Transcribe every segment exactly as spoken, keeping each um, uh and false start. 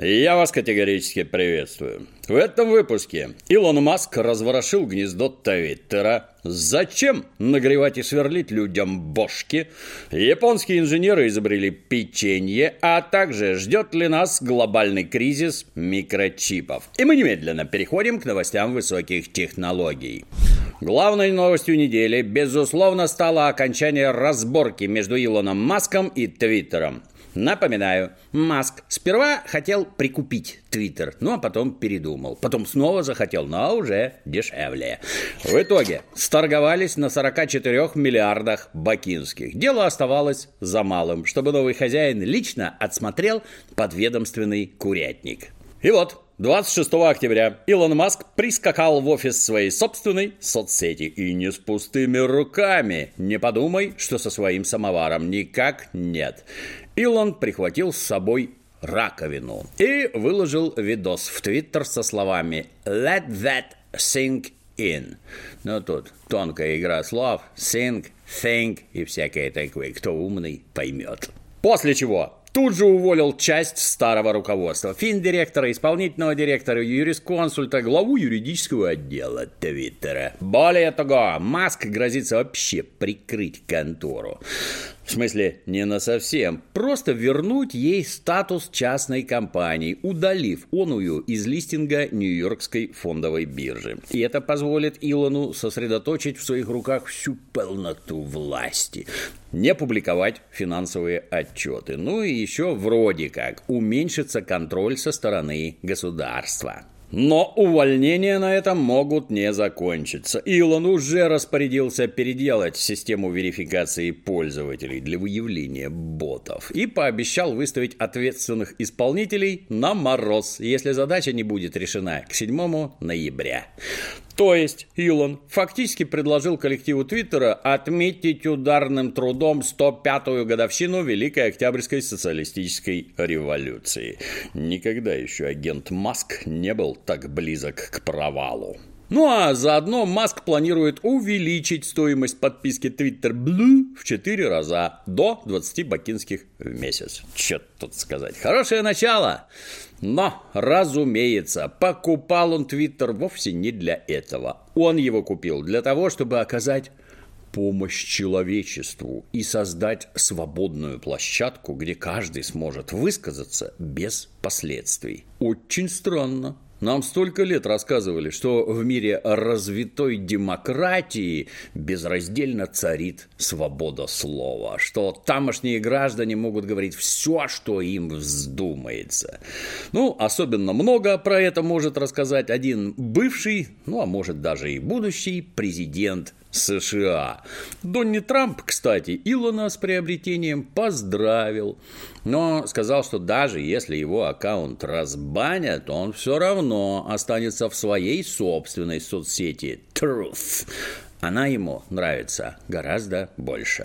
Я вас категорически приветствую. В этом выпуске Илон Маск разворошил гнездо Твиттера. Зачем нагревать и сверлить людям бошки? Японские инженеры изобрели печенье, а также ждет ли нас глобальный кризис микрочипов. И мы немедленно переходим к новостям высоких технологий. Главной новостью недели, безусловно, стало окончание разборки между Илоном Маском и Твиттером. Напоминаю, Маск сперва хотел прикупить Твиттер, ну а потом передумал. Потом снова захотел, но уже дешевле. В итоге сторговались на сорок четыре миллиардах бакинских. Дело оставалось за малым, чтобы новый хозяин лично отсмотрел подведомственный курятник. И вот, двадцать шестого октября Илон Маск прискакал в офис своей собственной соцсети. И не с пустыми руками. Не подумай, что со своим самоваром. Никак нет. Илон прихватил с собой раковину и выложил видос в Твиттер со словами «Let that sink in». Ну, тут тонкая игра слов «sink», «think» и всякое такое. Кто умный, поймет. После чего тут же уволил часть старого руководства. Финдиректора, исполнительного директора, юрисконсульта, главу юридического отдела Твиттера. Более того, Маск грозится вообще прикрыть контору. В смысле, не насовсем. Просто вернуть ей статус частной компании, удалив оную из листинга Нью-Йоркской фондовой биржи. И это позволит Илону сосредоточить в своих руках всю полноту власти. Не публиковать финансовые отчеты. Ну и еще вроде как уменьшится контроль со стороны государства. Но увольнения на этом могут не закончиться. Илон уже распорядился переделать систему верификации пользователей для выявления ботов и пообещал выставить ответственных исполнителей на мороз, если задача не будет решена к седьмому ноября. То есть Илон фактически предложил коллективу Твиттера отметить ударным трудом сто пятую годовщину Великой Октябрьской социалистической революции. Никогда еще агент Маск не был так близок к провалу. Ну а заодно Маск планирует увеличить стоимость подписки Twitter Blue в четыре раза, до двадцати бакинских в месяц. Чё тут сказать, хорошее начало. Но, разумеется, покупал он Twitter вовсе не для этого. Он его купил для того, чтобы оказать помощь человечеству и создать свободную площадку, где каждый сможет высказаться без последствий. Очень странно. Нам столько лет рассказывали, что в мире развитой демократии безраздельно царит свобода слова, что тамошние граждане могут говорить все, что им вздумается. Ну, особенно много про это может рассказать один бывший, ну, а может даже и будущий президент США. Дональд Трамп, кстати, Илона с приобретением поздравил, но сказал, что даже если его аккаунт разбанят, он все равно останется в своей собственной соцсети Truth. Она ему нравится гораздо больше.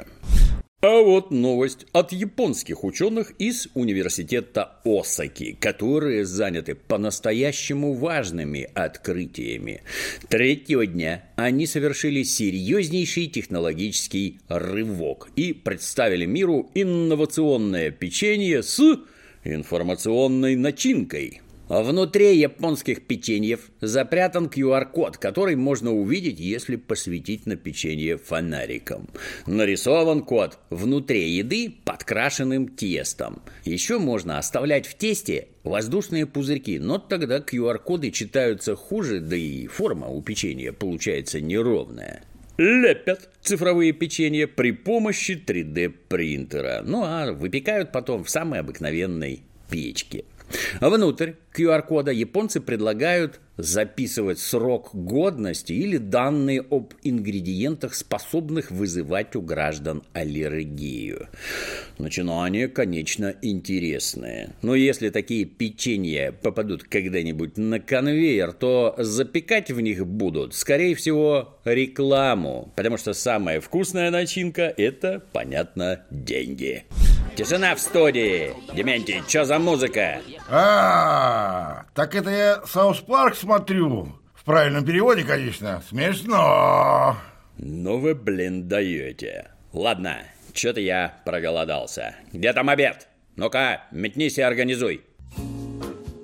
А вот новость от японских ученых из университета Осаки, которые заняты по-настоящему важными открытиями. Третьего дня они совершили серьезнейший технологический рывок и представили миру инновационное печенье с информационной начинкой. Внутри японских печеньев запрятан ку ар код, который можно увидеть, если посветить на печенье фонариком. Нарисован код внутри еды подкрашенным тестом. Еще можно оставлять в тесте воздушные пузырьки, но тогда ку ар коды читаются хуже, да и форма у печенья получается неровная. Лепят цифровые печенья при помощи три дэ принтера, ну а выпекают потом в самой обыкновенной печке. Внутрь ку ар кода японцы предлагают записывать срок годности или данные об ингредиентах, способных вызывать у граждан аллергию. Начинание, конечно, интересное. Но если такие печенья попадут когда-нибудь на конвейер, то запекать в них будут, скорее всего, рекламу. Потому что самая вкусная начинка – это, понятно, деньги. Тишина в студии. Дементий, что за музыка? А, так это я Саус Парк смотрю. В правильном переводе, конечно. Смешно. Ну вы, блин, даете. Ладно, что-то я проголодался. Где там обед? Ну-ка, метнись и организуй.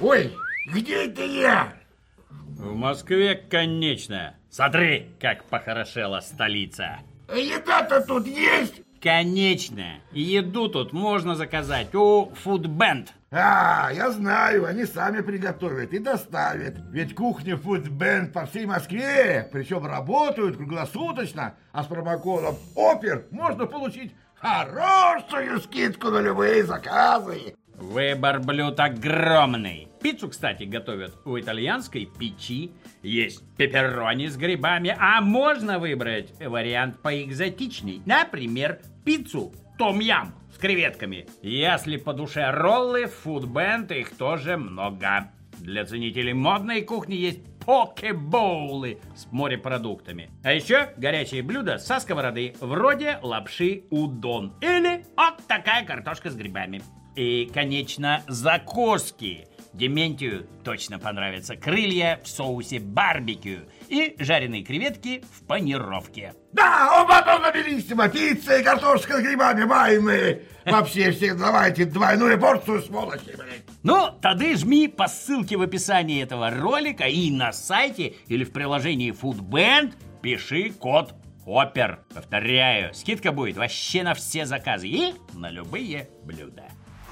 Ой, где это я? В Москве, конечно. Смотри, как похорошела столица. Еда-то тут есть? Конечно. Еду тут можно заказать у Foodband. А, я знаю, они сами приготовят и доставят. Ведь кухня Foodband по всей Москве, причем работают круглосуточно, а с промокодом ОПЕР можно получить хорошую скидку на любые заказы. Выбор блюд огромный. Пиццу, кстати, готовят у итальянской печи. Есть пепперони с грибами, а можно выбрать вариант поэкзотичней. Например, пиццу том-ям с креветками. Если по душе роллы, Foodband, их тоже много. Для ценителей модной кухни есть поке-боулы с морепродуктами. А еще горячие блюда со сковороды, вроде лапши удон. Или вот такая картошка с грибами. И, конечно, закуски. Дементию точно понравятся крылья в соусе барбекю и жареные креветки в панировке. Да, оба потом наберись-то, пицца и картошка с грибами, маймы. Вообще всех давайте двойную порцию, сволочи, блядь. Ну, тогда жми по ссылке в описании этого ролика и на сайте или в приложении Foodband пиши код ОПЕР. Повторяю, скидка будет вообще на все заказы и на любые блюда.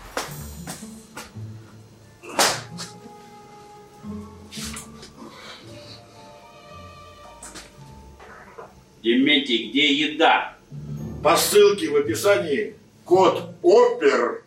Дементий, где еда? По ссылке в описании код ОПЕР.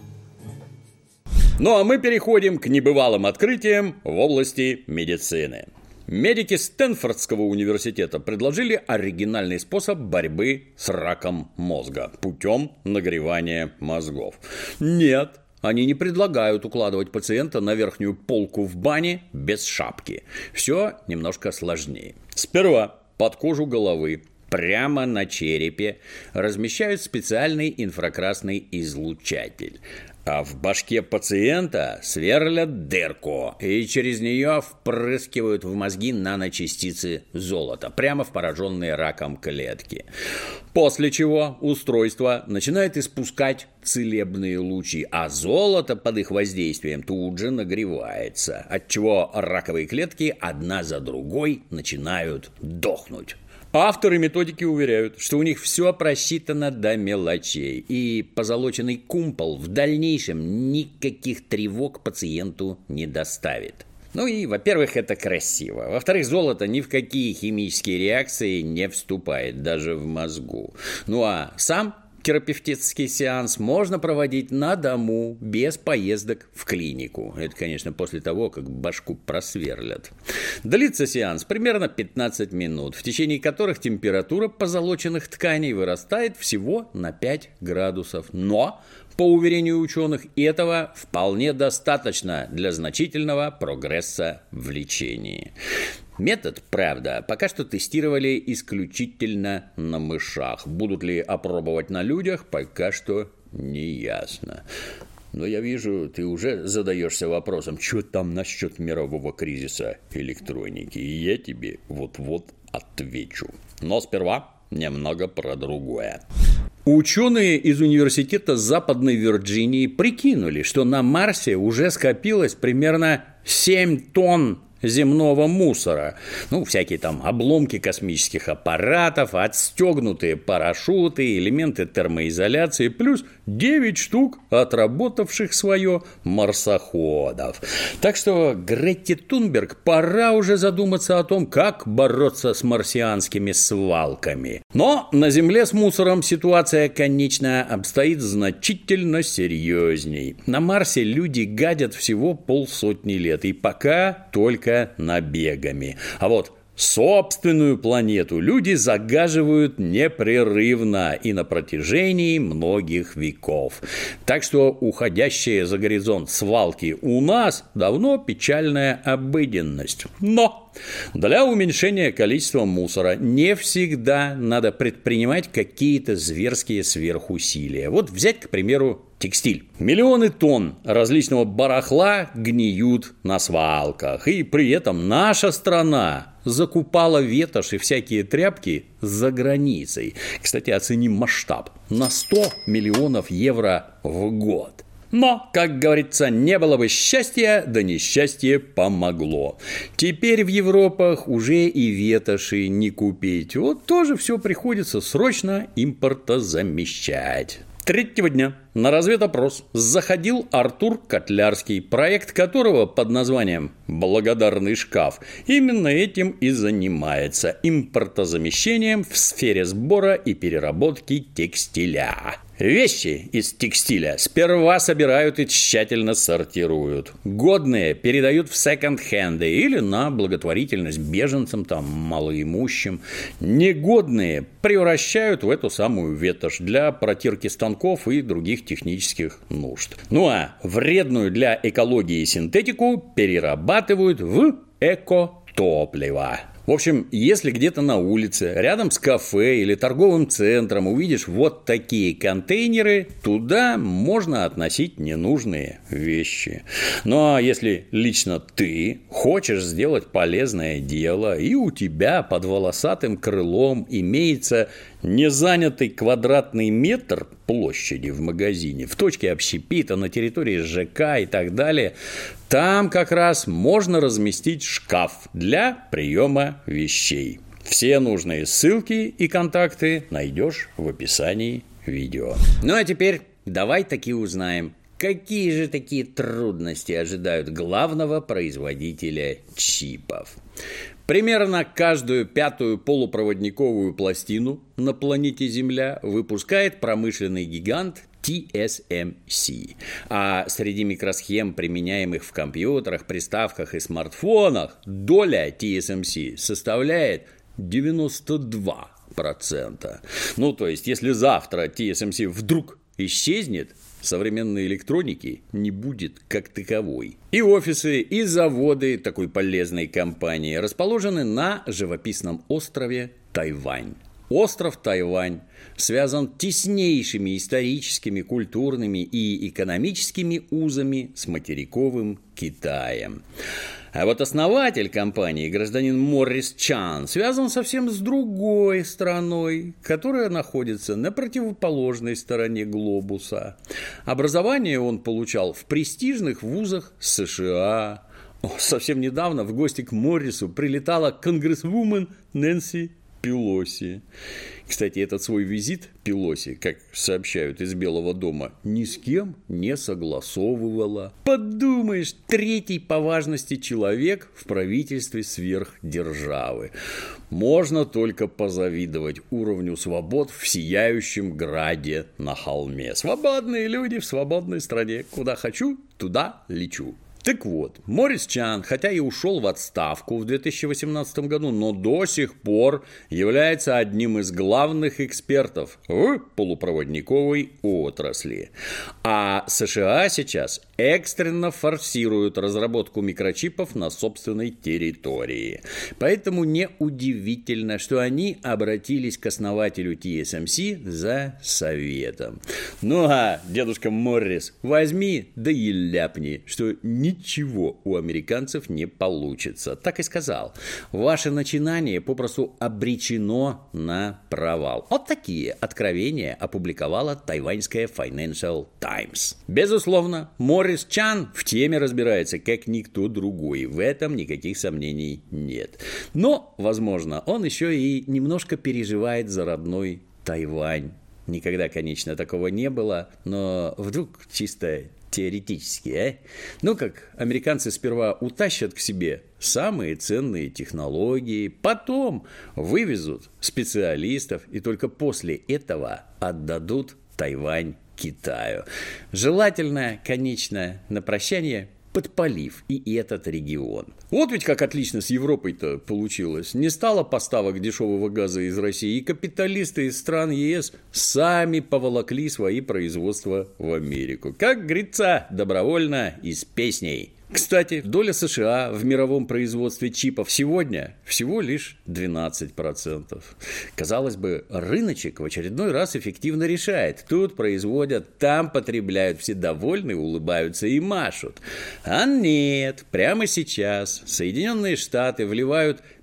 Ну а мы переходим к небывалым открытиям в области медицины. Медики Стэнфордского университета предложили оригинальный способ борьбы с раком мозга путем нагревания мозгов. Нет, они не предлагают укладывать пациента на верхнюю полку в бане без шапки. Все немножко сложнее. Сперва под кожу головы, прямо на черепе, размещают специальный инфракрасный излучатель. А в башке пациента сверлят дырку и через нее впрыскивают в мозги наночастицы золота, прямо в пораженные раком клетки. После чего устройство начинает испускать целебные лучи, а золото под их воздействием тут же нагревается, отчего раковые клетки одна за другой начинают дохнуть. Авторы методики уверяют, что у них все просчитано до мелочей, и позолоченный кумпол в дальнейшем никаких тревог пациенту не доставит. Ну и, во-первых, это красиво. Во-вторых, золото ни в какие химические реакции не вступает, даже в мозгу. Ну а сам терапевтический сеанс можно проводить на дому, без поездок в клинику. Это, конечно, после того, как башку просверлят. Длится сеанс примерно пятнадцать минут, в течение которых температура позолоченных тканей вырастает всего на пять градусов. Но, по уверению ученых, этого вполне достаточно для значительного прогресса в лечении. Метод, правда, пока что тестировали исключительно на мышах. Будут ли опробовать на людях, пока что не ясно. Но я вижу, ты уже задаешься вопросом, что там насчет мирового кризиса электроники. И я тебе вот-вот отвечу. Но сперва немного про другое. Ученые из университета Западной Вирджинии прикинули, что на Марсе уже скопилось примерно семь тонн земного мусора. Ну, всякие там обломки космических аппаратов, отстегнутые парашюты, элементы термоизоляции, плюс девять штук отработавших свое марсоходов. Так что Гретте Тунберг пора уже задуматься о том, как бороться с марсианскими свалками. Но на Земле с мусором ситуация, конечно, обстоит значительно серьезней. На Марсе люди гадят всего полсотни лет, и пока только набегами. А вот собственную планету люди загаживают непрерывно и на протяжении многих веков. Так что уходящие за горизонт свалки у нас давно печальная обыденность. Но для уменьшения количества мусора не всегда надо предпринимать какие-то зверские сверхусилия. Вот взять, к примеру, текстиль. Миллионы тонн различного барахла гниют на свалках, и при этом наша страна закупала ветошь и всякие тряпки за границей. Кстати, оценим масштаб. На сто миллионов евро в год. Но, как говорится, не было бы счастья, да несчастье помогло. Теперь в Европах уже и ветоши не купить. Вот тоже все приходится срочно импортозамещать. Третьего дня на разведопрос заходил Артур Котлярский, проект которого под названием «Благодарный шкаф» именно этим и занимается – импортозамещением в сфере сбора и переработки текстиля. Вещи из текстиля сперва собирают и тщательно сортируют. Годные передают в секонд-хенды или на благотворительность беженцам, там, малоимущим. Негодные превращают в эту самую ветошь для протирки станков и других технических нужд. Ну а вредную для экологии синтетику перерабатывают в экотопливо. В общем, если где-то на улице, рядом с кафе или торговым центром увидишь вот такие контейнеры, туда можно относить ненужные вещи. Ну а если лично ты хочешь сделать полезное дело, и у тебя под волосатым крылом имеется незанятый квадратный метр площади в магазине, в точке общепита, на территории ЖК и так далее, там как раз можно разместить шкаф для приема вещей. Все нужные ссылки и контакты найдешь в описании видео. Ну а теперь давай таки узнаем, какие же такие трудности ожидают главного производителя чипов. Примерно каждую пятую полупроводниковую пластину на планете Земля выпускает промышленный гигант ти эс эм си. А среди микросхем, применяемых в компьютерах, приставках и смартфонах, доля ти эс эм си составляет девяносто два процента. Ну, то есть, если завтра ти эс эм си вдруг исчезнет, современной электроники не будет как таковой. И офисы, и заводы такой полезной компании расположены на живописном острове Тайвань. Остров Тайвань связан теснейшими историческими, культурными и экономическими узами с материковым Китаем. А вот основатель компании, гражданин Моррис Чан, связан совсем с другой страной, которая находится на противоположной стороне глобуса. Образование он получал в престижных вузах США. О, совсем недавно в гости к Моррису прилетала конгрессвумен Нэнси Пелоси. Кстати, этот свой визит Пелоси, как сообщают из Белого дома, ни с кем не согласовывала. Подумаешь, третий по важности человек в правительстве сверхдержавы. Можно только позавидовать уровню свобод в сияющем граде на холме. Свободные люди в свободной стране. Куда хочу, туда лечу. Так вот, Моррис Чан, хотя и ушел в отставку в две тысячи восемнадцатом году, но до сих пор является одним из главных экспертов в полупроводниковой отрасли. А США сейчас экстренно форсируют разработку микрочипов на собственной территории. Поэтому неудивительно, что они обратились к основателю ти эс эм си за советом. Ну а, дедушка Моррис, возьми да и ляпни, что ничего у американцев не получится. Так и сказал. Ваше начинание попросту обречено на провал. Вот такие откровения опубликовала тайваньская Financial Times. Безусловно, Моррис Чан в теме разбирается, как никто другой. В этом никаких сомнений нет. Но, возможно, он еще и немножко переживает за родной Тайвань. Никогда, конечно, такого не было, но вдруг чисто теоретически, а? Ну, как американцы сперва утащат к себе самые ценные технологии, потом вывезут специалистов и только после этого отдадут Тайвань Китаю. Желательно, конечно, на прощание подпалив и этот регион. Вот ведь как отлично с Европой-то получилось. Не стало поставок дешевого газа из России, и капиталисты из стран ЕС сами поволокли свои производства в Америку. Как говорится, добровольно и с песней. Кстати, доля США в мировом производстве чипов сегодня всего лишь двенадцать процентов. Казалось бы, рыночек в очередной раз эффективно решает. Тут производят, там потребляют, все довольны, улыбаются и машут. А нет, прямо сейчас Соединенные Штаты вливают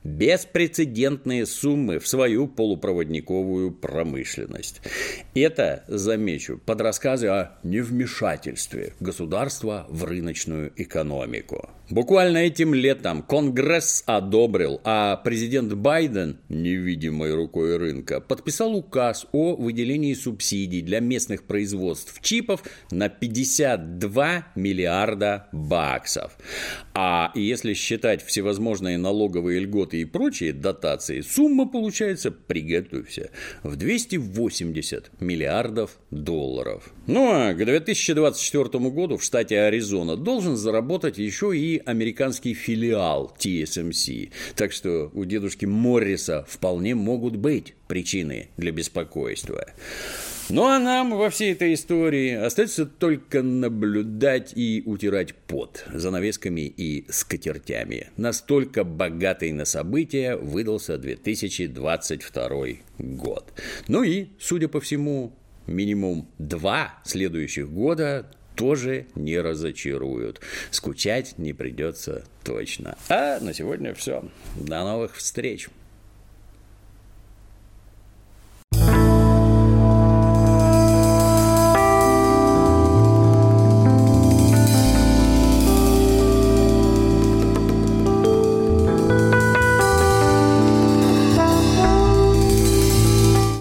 беспрецедентные суммы в свою полупроводниковую промышленность. Это, замечу, под рассказы о невмешательстве государства в рыночную экономику. Буквально этим летом Конгресс одобрил, а президент Байден, невидимой рукой рынка, подписал указ о выделении субсидий для местных производств чипов на пятьдесят два миллиарда баксов. А если считать всевозможные налоговые льготы и прочие дотации, сумма получается, приготовься, в двести восемьдесят миллиардов долларов. Ну а к две тысячи двадцать четвёртому году в штате Аризона должен заработать еще и американский филиал ти эс эм си. Так что у дедушки Морриса вполне могут быть причины для беспокойства. Ну а нам во всей этой истории остается только наблюдать и утирать пот занавесками и скатертями. Настолько богатый на события выдался две тысячи двадцать второй год. Ну и, судя по всему, минимум два следующих года тоже не разочаруют. Скучать не придется точно. А на сегодня все. До новых встреч.